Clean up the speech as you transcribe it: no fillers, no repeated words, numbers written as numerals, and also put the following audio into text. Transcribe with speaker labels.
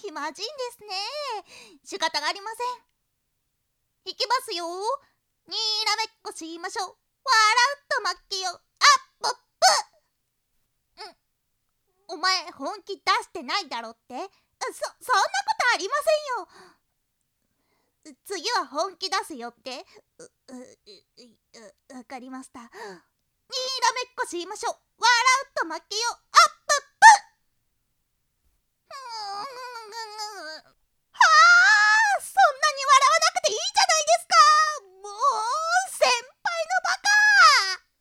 Speaker 1: 気まじいんですね。仕方がありません。いきますよ。にらめっこしましょう。笑うと負けよ。あっぷっぷ。お前本気出してないだろって。そんなことありませんよ。次は本気出すよって。わかりました。にらめっこしましょう。笑うと負けよ。あっ